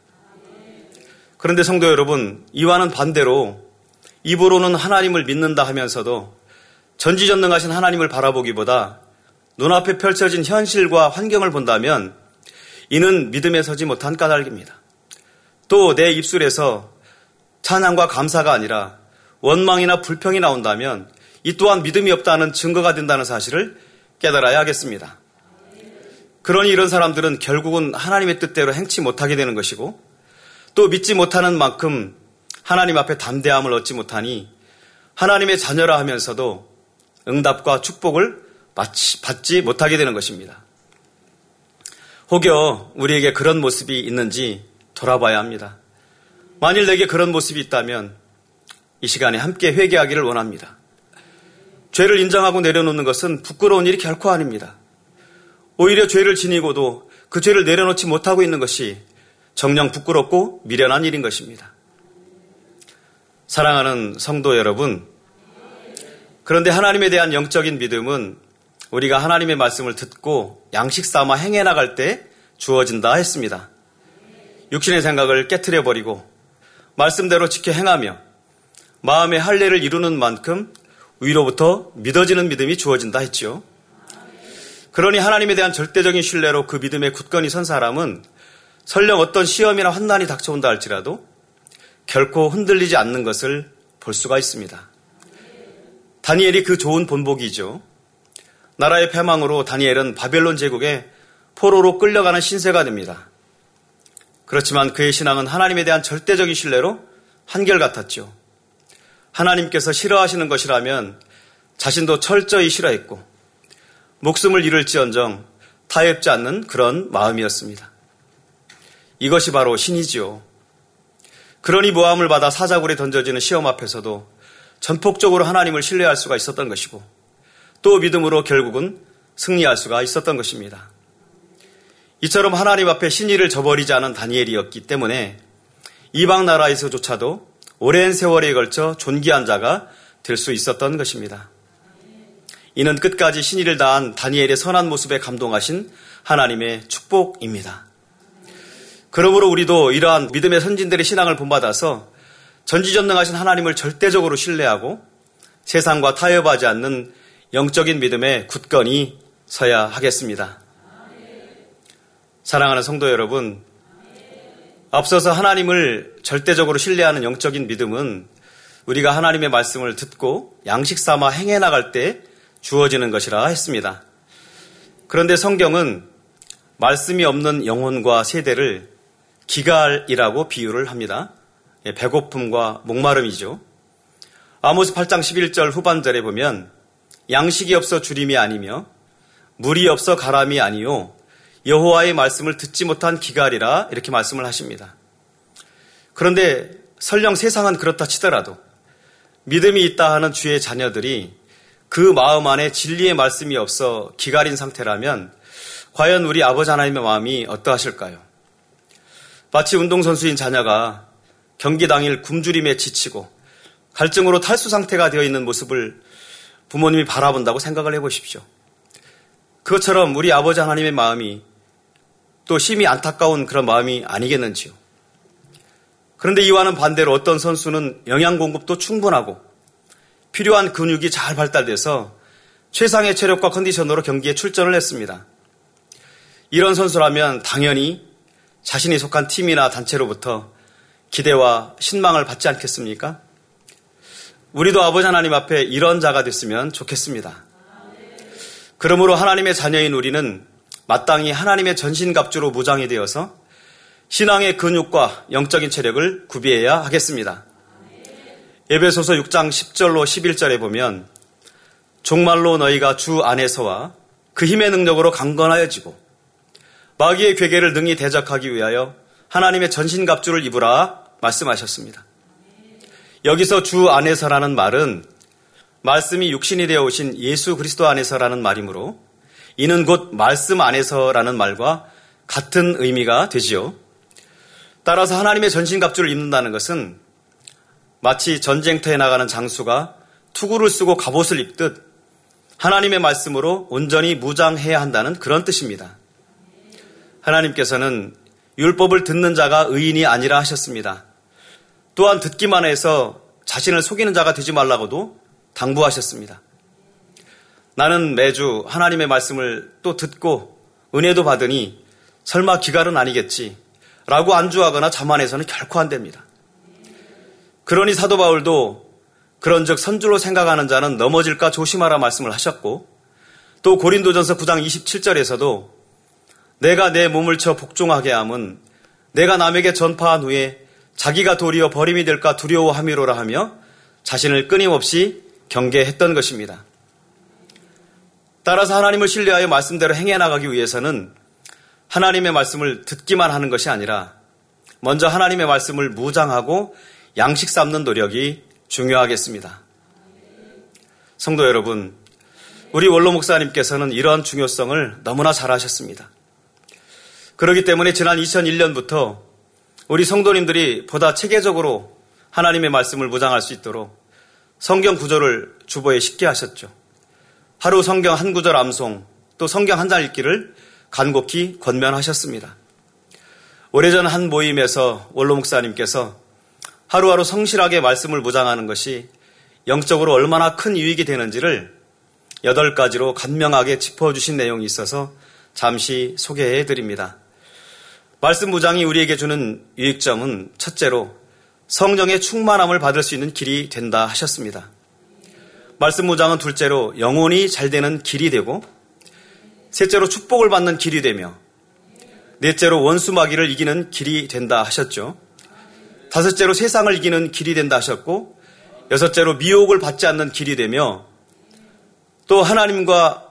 Speaker 1: 그런데 성도 여러분, 이와는 반대로 입으로는 하나님을 믿는다 하면서도 전지전능하신 하나님을 바라보기보다 눈앞에 펼쳐진 현실과 환경을 본다면 이는 믿음에 서지 못한 까닭입니다. 또 내 입술에서 찬양과 감사가 아니라 원망이나 불평이 나온다면 이 또한 믿음이 없다는 증거가 된다는 사실을 깨달아야 하겠습니다. 그러니 이런 사람들은 결국은 하나님의 뜻대로 행치 못하게 되는 것이고 또 믿지 못하는 만큼 하나님 앞에 담대함을 얻지 못하니 하나님의 자녀라 하면서도 응답과 축복을 받지 못하게 되는 것입니다. 혹여 우리에게 그런 모습이 있는지 돌아봐야 합니다. 만일 내게 그런 모습이 있다면 이 시간에 함께 회개하기를 원합니다. 죄를 인정하고 내려놓는 것은 부끄러운 일이 결코 아닙니다. 오히려 죄를 지니고도 그 죄를 내려놓지 못하고 있는 것이 정녕 부끄럽고 미련한 일인 것입니다. 사랑하는 성도 여러분, 그런데 하나님에 대한 영적인 믿음은 우리가 하나님의 말씀을 듣고 양식 삼아 행해 나갈 때 주어진다 했습니다. 육신의 생각을 깨트려버리고 말씀대로 지켜 행하며 마음의 할례를 이루는 만큼 위로부터 믿어지는 믿음이 주어진다 했지요. 그러니 하나님에 대한 절대적인 신뢰로 그 믿음에 굳건히 선 사람은 설령 어떤 시험이나 환난이 닥쳐온다 할지라도 결코 흔들리지 않는 것을 볼 수가 있습니다. 다니엘이 그 좋은 본보기죠. 나라의 패망으로 다니엘은 바벨론 제국에 포로로 끌려가는 신세가 됩니다. 그렇지만 그의 신앙은 하나님에 대한 절대적인 신뢰로 한결같았죠. 하나님께서 싫어하시는 것이라면 자신도 철저히 싫어했고 목숨을 잃을지언정 타협지 않는 그런 마음이었습니다. 이것이 바로 신이지요. 그러니 모함을 받아 사자굴에 던져지는 시험 앞에서도 전폭적으로 하나님을 신뢰할 수가 있었던 것이고 또 믿음으로 결국은 승리할 수가 있었던 것입니다. 이처럼 하나님 앞에 신의를 저버리지 않은 다니엘이었기 때문에 이방 나라에서조차도 오랜 세월에 걸쳐 존귀한 자가 될 수 있었던 것입니다. 이는 끝까지 신의를 다한 다니엘의 선한 모습에 감동하신 하나님의 축복입니다. 그러므로 우리도 이러한 믿음의 선진들의 신앙을 본받아서 전지전능하신 하나님을 절대적으로 신뢰하고 세상과 타협하지 않는 영적인 믿음에 굳건히 서야 하겠습니다. 사랑하는 성도 여러분, 앞서서 하나님을 절대적으로 신뢰하는 영적인 믿음은 우리가 하나님의 말씀을 듣고 양식 삼아 행해 나갈 때 주어지는 것이라 했습니다. 그런데 성경은 말씀이 없는 영혼과 세대를 기갈이라고 비유를 합니다. 배고픔과 목마름이죠. 아모스 8장 11절 후반절에 보면 양식이 없어 주림이 아니며 물이 없어 가람이 아니요 여호와의 말씀을 듣지 못한 기갈이라 이렇게 말씀을 하십니다. 그런데 설령 세상은 그렇다 치더라도 믿음이 있다 하는 주의 자녀들이 그 마음 안에 진리의 말씀이 없어 기갈인 상태라면 과연 우리 아버지 하나님의 마음이 어떠하실까요? 마치 운동선수인 자녀가 경기 당일 굶주림에 지치고 갈증으로 탈수 상태가 되어 있는 모습을 부모님이 바라본다고 생각을 해보십시오. 그것처럼 우리 아버지 하나님의 마음이 또 심히 안타까운 그런 마음이 아니겠는지요. 그런데 이와는 반대로 어떤 선수는 영양 공급도 충분하고 필요한 근육이 잘 발달돼서 최상의 체력과 컨디션으로 경기에 출전을 했습니다. 이런 선수라면 당연히 자신이 속한 팀이나 단체로부터 기대와 신망을 받지 않겠습니까? 우리도 아버지 하나님 앞에 이런 자가 됐으면 좋겠습니다. 그러므로 하나님의 자녀인 우리는 마땅히 하나님의 전신갑주로 무장이 되어서 신앙의 근육과 영적인 체력을 구비해야 하겠습니다. 에베소서 6장 10절로 11절에 보면 종말로 너희가 주 안에서와 그 힘의 능력으로 강건하여지고 마귀의 괴계를 능히 대적하기 위하여 하나님의 전신갑주를 입으라 말씀하셨습니다. 여기서 주 안에서라는 말은 말씀이 육신이 되어 오신 예수 그리스도 안에서라는 말이므로 이는 곧 말씀 안에서라는 말과 같은 의미가 되지요. 따라서 하나님의 전신갑주를 입는다는 것은 마치 전쟁터에 나가는 장수가 투구를 쓰고 갑옷을 입듯 하나님의 말씀으로 온전히 무장해야 한다는 그런 뜻입니다. 하나님께서는 율법을 듣는 자가 의인이 아니라 하셨습니다. 또한 듣기만 해서 자신을 속이는 자가 되지 말라고도 당부하셨습니다. 나는 매주 하나님의 말씀을 또 듣고 은혜도 받으니 설마 기갈은 아니겠지 라고 안주하거나 자만해서는 결코 안 됩니다. 그러니 사도 바울도 그런즉 선줄로 생각하는 자는 넘어질까 조심하라 말씀을 하셨고 또 고린도전서 9장 27절에서도 내가 내 몸을 쳐 복종하게 함은 내가 남에게 전파한 후에 자기가 도리어 버림이 될까 두려워함이로라 하며 자신을 끊임없이 경계했던 것입니다. 따라서 하나님을 신뢰하여 말씀대로 행해 나가기 위해서는 하나님의 말씀을 듣기만 하는 것이 아니라 먼저 하나님의 말씀을 무장하고 양식 삼는 노력이 중요하겠습니다. 성도 여러분, 우리 원로 목사님께서는 이러한 중요성을 너무나 잘 아셨습니다. 그렇기 때문에 지난 2001년부터 우리 성도님들이 보다 체계적으로 하나님의 말씀을 무장할 수 있도록 성경 구절을 주보에 쉽게 하셨죠. 하루 성경 한 구절 암송, 또 성경 한 장 읽기를 간곡히 권면하셨습니다. 오래전 한 모임에서 원로 목사님께서 하루하루 성실하게 말씀을 무장하는 것이 영적으로 얼마나 큰 유익이 되는지를 8가지로 간명하게 짚어주신 내용이 있어서 잠시 소개해 드립니다. 말씀 무장이 우리에게 주는 유익점은 첫째로 성령의 충만함을 받을 수 있는 길이 된다 하셨습니다. 말씀 무장은 둘째로 영혼이 잘 되는 길이 되고, 셋째로 축복을 받는 길이 되며, 넷째로 원수 마귀를 이기는 길이 된다 하셨죠. 다섯째로 세상을 이기는 길이 된다 하셨고, 여섯째로 미혹을 받지 않는 길이 되며, 또 하나님이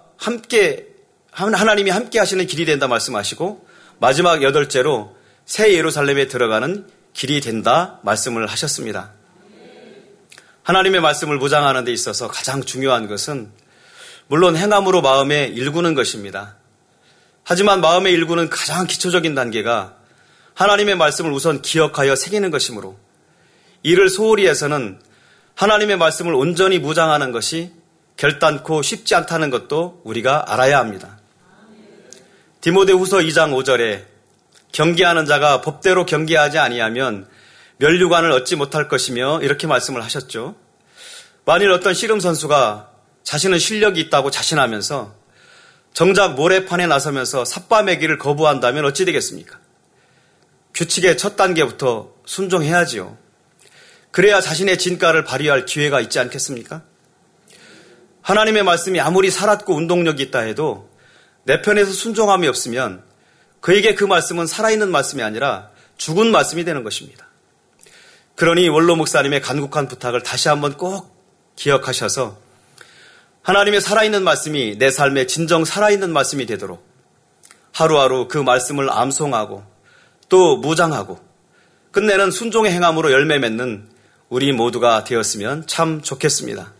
Speaker 1: 함께 하시는 길이 된다 말씀하시고, 마지막 여덟째로 새 예루살렘에 들어가는 길이 된다 말씀을 하셨습니다. 하나님의 말씀을 묵상하는 데 있어서 가장 중요한 것은 물론 행함으로 마음에 일구는 것입니다. 하지만 마음에 일구는 가장 기초적인 단계가 하나님의 말씀을 우선 기억하여 새기는 것이므로, 이를 소홀히 해서는 하나님의 말씀을 온전히 묵상하는 것이 결단코 쉽지 않다는 것도 우리가 알아야 합니다. 디모데후서 2장 5절에 경계하는 자가 법대로 경계하지 아니하면 면류관을 얻지 못할 것이며 이렇게 말씀을 하셨죠. 만일 어떤 씨름 선수가 자신은 실력이 있다고 자신하면서 정작 모래판에 나서면서 삿바매기를 거부한다면 어찌 되겠습니까? 규칙의 첫 단계부터 순종해야지요. 그래야 자신의 진가를 발휘할 기회가 있지 않겠습니까? 하나님의 말씀이 아무리 살았고 운동력이 있다 해도 내 편에서 순종함이 없으면 그에게 그 말씀은 살아있는 말씀이 아니라 죽은 말씀이 되는 것입니다. 그러니 원로 목사님의 간곡한 부탁을 다시 한번 꼭 기억하셔서 하나님의 살아있는 말씀이 내 삶에 진정 살아있는 말씀이 되도록 하루하루 그 말씀을 암송하고 또 묵상하고 끝내는 순종의 행함으로 열매 맺는 우리 모두가 되었으면 참 좋겠습니다.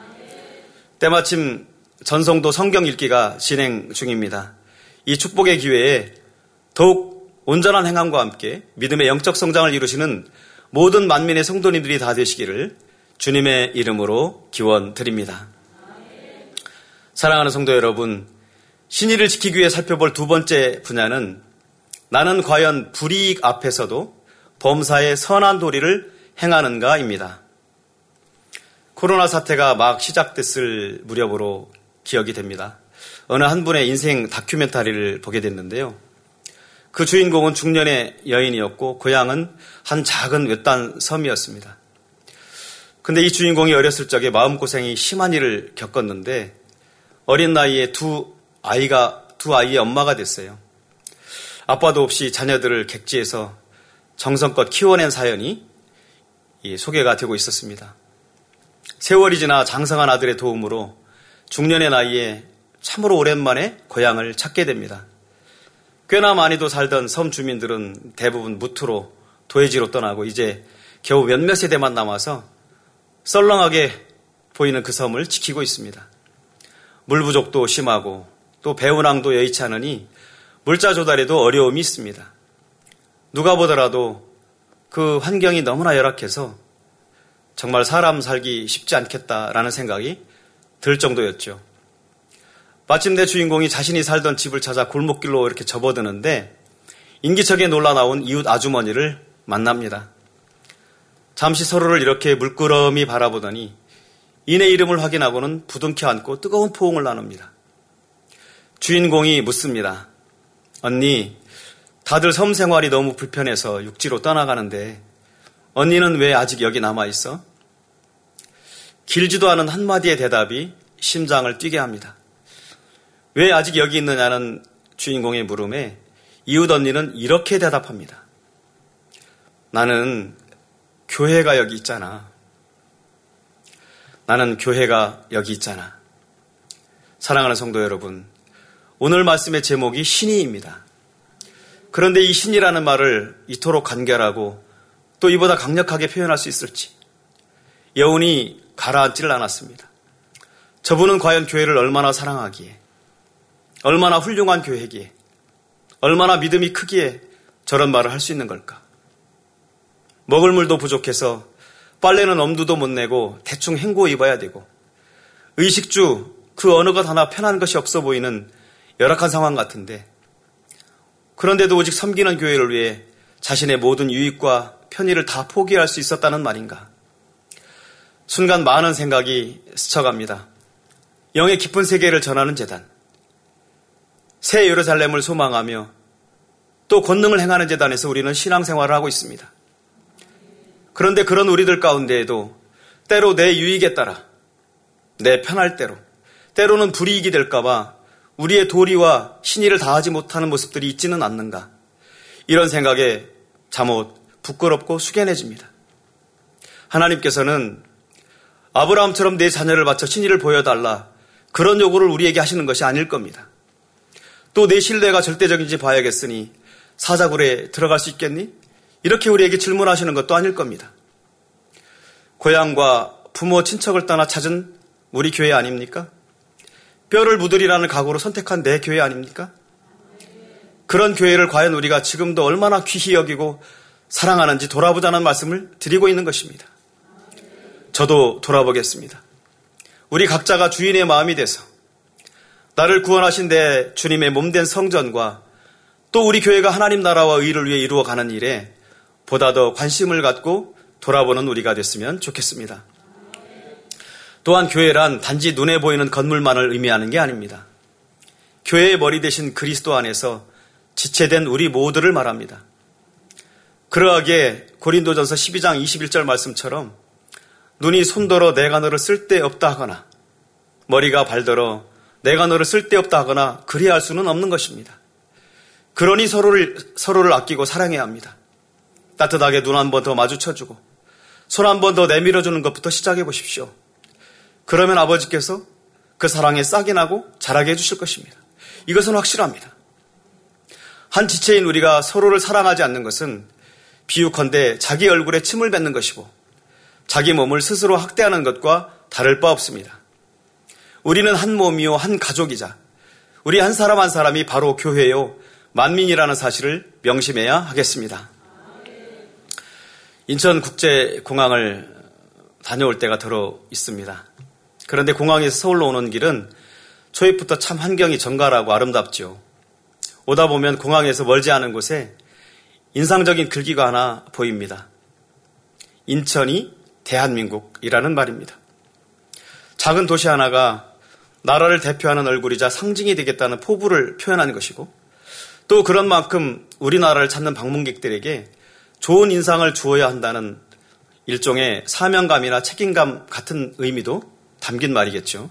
Speaker 1: 때마침 전성도 성경 읽기가 진행 중입니다. 이 축복의 기회에 더욱 온전한 행함과 함께 믿음의 영적 성장을 이루시는 모든 만민의 성도님들이 다 되시기를 주님의 이름으로 기원드립니다. 사랑하는 성도 여러분, 신의를 지키기 위해 살펴볼 두 번째 분야는 나는 과연 불이익 앞에서도 범사의 선한 도리를 행하는가입니다. 코로나 사태가 막 시작됐을 무렵으로 기억이 됩니다. 어느 한 분의 인생 다큐멘터리를 보게 됐는데요. 그 주인공은 중년의 여인이었고 고향은 한 작은 외딴 섬이었습니다. 근데 이 주인공이 어렸을 적에 마음고생이 심한 일을 겪었는데 어린 나이에 두 아이의 엄마가 됐어요. 아빠도 없이 자녀들을 객지에서 정성껏 키워낸 사연이 소개가 되고 있었습니다. 세월이 지나 장성한 아들의 도움으로 중년의 나이에 참으로 오랜만에 고향을 찾게 됩니다. 꽤나 많이도 살던 섬 주민들은 대부분 무트로 도해지로 떠나고 이제 겨우 몇몇 세대만 남아서 썰렁하게 보이는 그 섬을 지키고 있습니다. 물 부족도 심하고 또 배운항도 여의치 않으니 물자 조달에도 어려움이 있습니다. 누가 보더라도 그 환경이 너무나 열악해서 정말 사람 살기 쉽지 않겠다라는 생각이 들 정도였죠. 마침내 주인공이 자신이 살던 집을 찾아 골목길로 이렇게 접어드는데 인기척에 놀라 나온 이웃 아주머니를 만납니다. 잠시 서로를 이렇게 물끄러미 바라보더니 이내 이름을 확인하고는 부둥켜 안고 뜨거운 포옹을 나눕니다. 주인공이 묻습니다. 언니, 다들 섬 생활이 너무 불편해서 육지로 떠나가는데 언니는 왜 아직 여기 남아있어? 길지도 않은 한마디의 대답이 심장을 뛰게 합니다. 왜 아직 여기 있느냐는 주인공의 물음에 이웃 언니는 이렇게 대답합니다. 나는 교회가 여기 있잖아. 나는 교회가 여기 있잖아. 사랑하는 성도 여러분, 오늘 말씀의 제목이 신의입니다. 그런데 이 신이라는 말을 이토록 간결하고 또 이보다 강력하게 표현할 수 있을지 여운이 가라앉지를 않았습니다. 저분은 과연 교회를 얼마나 사랑하기에, 얼마나 훌륭한 교회기에, 얼마나 믿음이 크기에 저런 말을 할 수 있는 걸까? 먹을 물도 부족해서 빨래는 엄두도 못 내고 대충 헹구어 입어야 되고 의식주 그 어느 것 하나 편한 것이 없어 보이는 열악한 상황 같은데 그런데도 오직 섬기는 교회를 위해 자신의 모든 유익과 편의를 다 포기할 수 있었다는 말인가? 순간 많은 생각이 스쳐갑니다. 영의 깊은 세계를 전하는 재단, 새 예루살렘을 소망하며 또 권능을 행하는 재단에서 우리는 신앙생활을 하고 있습니다. 그런데 그런 우리들 가운데에도 때로 내 유익에 따라 내 편할 대로, 때로는 불이익이 될까봐 우리의 도리와 신의를 다하지 못하는 모습들이 있지는 않는가. 이런 생각에 잠옷 부끄럽고 숙연해집니다. 하나님께서는 아브라함처럼 내 자녀를 바쳐 신의를 보여달라, 그런 요구를 우리에게 하시는 것이 아닐 겁니다. 또 내 신뢰가 절대적인지 봐야겠으니 사자굴에 들어갈 수 있겠니? 이렇게 우리에게 질문하시는 것도 아닐 겁니다. 고향과 부모 친척을 떠나 찾은 우리 교회 아닙니까? 뼈를 묻으리라는 각오로 선택한 내 교회 아닙니까? 그런 교회를 과연 우리가 지금도 얼마나 귀히 여기고 사랑하는지 돌아보자는 말씀을 드리고 있는 것입니다. 저도 돌아보겠습니다. 우리 각자가 주인의 마음이 돼서 나를 구원하신 내 주님의 몸된 성전과 또 우리 교회가 하나님 나라와 의를 위해 이루어가는 일에 보다 더 관심을 갖고 돌아보는 우리가 됐으면 좋겠습니다. 또한 교회란 단지 눈에 보이는 건물만을 의미하는 게 아닙니다. 교회의 머리 대신 그리스도 안에서 지체된 우리 모두를 말합니다. 그러하기에 고린도전서 12장 21절 말씀처럼 눈이 손더러 내가 너를 쓸데없다 하거나 머리가 발더러 내가 너를 쓸데없다 하거나 그리할 수는 없는 것입니다. 그러니 서로를 아끼고 사랑해야 합니다. 따뜻하게 눈 한 번 더 마주쳐주고 손 한 번 더 내밀어주는 것부터 시작해 보십시오. 그러면 아버지께서 그 사랑에 싹이 나고 자라게 해주실 것입니다. 이것은 확실합니다. 한 지체인 우리가 서로를 사랑하지 않는 것은 비유컨대 자기 얼굴에 침을 뱉는 것이고 자기 몸을 스스로 학대하는 것과 다를 바 없습니다. 우리는 한 몸이요 한 가족이자 우리 한 사람 한 사람이 바로 교회요 만민이라는 사실을 명심해야 하겠습니다. 인천국제공항을 다녀올 때가 더러 있습니다. 그런데 공항에서 서울로 오는 길은 초입부터 참 환경이 정갈하고 아름답죠. 오다 보면 공항에서 멀지 않은 곳에 인상적인 글귀가 하나 보입니다. 인천이 대한민국이라는 말입니다. 작은 도시 하나가 나라를 대표하는 얼굴이자 상징이 되겠다는 포부를 표현한 것이고 또 그런 만큼 우리나라를 찾는 방문객들에게 좋은 인상을 주어야 한다는 일종의 사명감이나 책임감 같은 의미도 담긴 말이겠죠.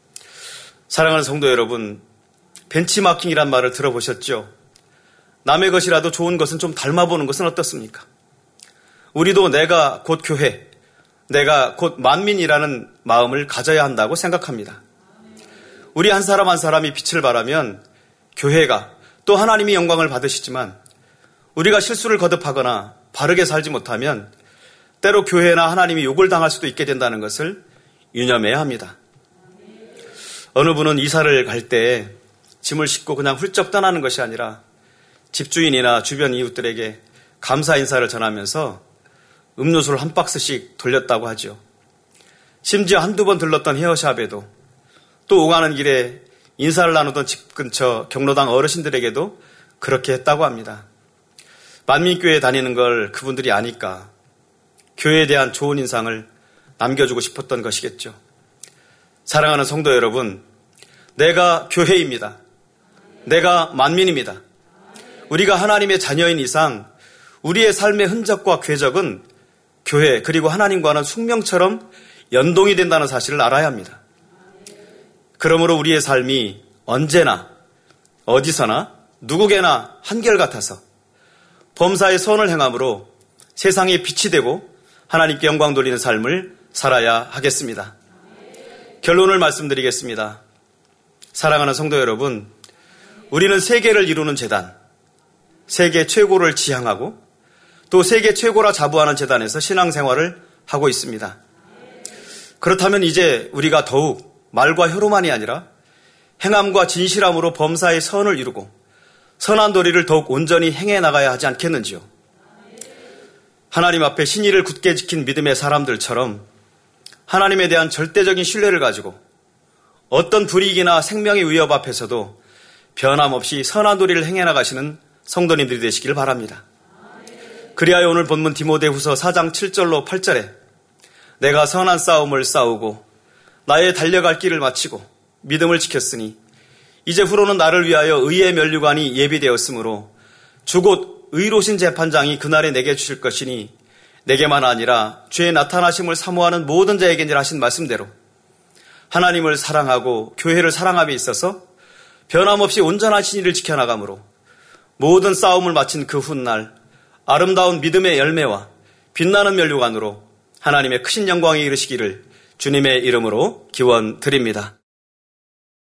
Speaker 1: 사랑하는 성도 여러분, 벤치마킹이란 말을 들어보셨죠? 남의 것이라도 좋은 것은 좀 닮아보는 것은 어떻습니까? 우리도 내가 곧 교회, 내가 곧 만민이라는 마음을 가져야 한다고 생각합니다. 우리 한 사람 한 사람이 빛을 발하면 교회가 또 하나님이 영광을 받으시지만 우리가 실수를 거듭하거나 바르게 살지 못하면 때로 교회나 하나님이 욕을 당할 수도 있게 된다는 것을 유념해야 합니다. 어느 분은 이사를 갈 때 짐을 싣고 그냥 훌쩍 떠나는 것이 아니라 집주인이나 주변 이웃들에게 감사 인사를 전하면서 음료수를 한 박스씩 돌렸다고 하죠. 심지어 한두 번 들렀던 헤어샵에도 또 오가는 길에 인사를 나누던 집 근처 경로당 어르신들에게도 그렇게 했다고 합니다. 만민교회에 다니는 걸 그분들이 아니까 교회에 대한 좋은 인상을 남겨주고 싶었던 것이겠죠. 사랑하는 성도 여러분, 내가 교회입니다. 내가 만민입니다. 우리가 하나님의 자녀인 이상 우리의 삶의 흔적과 궤적은 교회 그리고 하나님과는 숙명처럼 연동이 된다는 사실을 알아야 합니다. 그러므로 우리의 삶이 언제나 어디서나 누구에게나 한결같아서 범사의 선을 행함으로 세상에 빛이 되고 하나님께 영광 돌리는 삶을 살아야 하겠습니다. 결론을 말씀드리겠습니다. 사랑하는 성도 여러분, 우리는 세계를 이루는 재단, 세계 최고를 지향하고 또 세계 최고라 자부하는 재단에서 신앙생활을 하고 있습니다. 그렇다면 이제 우리가 더욱 말과 혀로만이 아니라 행함과 진실함으로 범사의 선을 이루고 선한 도리를 더욱 온전히 행해 나가야 하지 않겠는지요. 하나님 앞에 신의를 굳게 지킨 믿음의 사람들처럼 하나님에 대한 절대적인 신뢰를 가지고 어떤 불이익이나 생명의 위협 앞에서도 변함없이 선한 도리를 행해 나가시는 성도님들이 되시길 바랍니다. 그리하여 오늘 본문 디모데후서 4장 7절로 8절에 내가 선한 싸움을 싸우고 나의 달려갈 길을 마치고 믿음을 지켰으니 이제 후로는 나를 위하여 의의 면류관이 예비되었으므로 주곧 의로신 재판장이 그날에 내게 주실 것이니 내게만 아니라 주의 나타나심을 사모하는 모든 자에게니라 하신 말씀대로 하나님을 사랑하고 교회를 사랑함에 있어서 변함없이 온전한 신의를 지켜나가므로 모든 싸움을 마친 그 훗날 아름다운 믿음의 열매와 빛나는 면류관으로 하나님의 크신 영광에 이르시기를 주님의 이름으로 기원드립니다.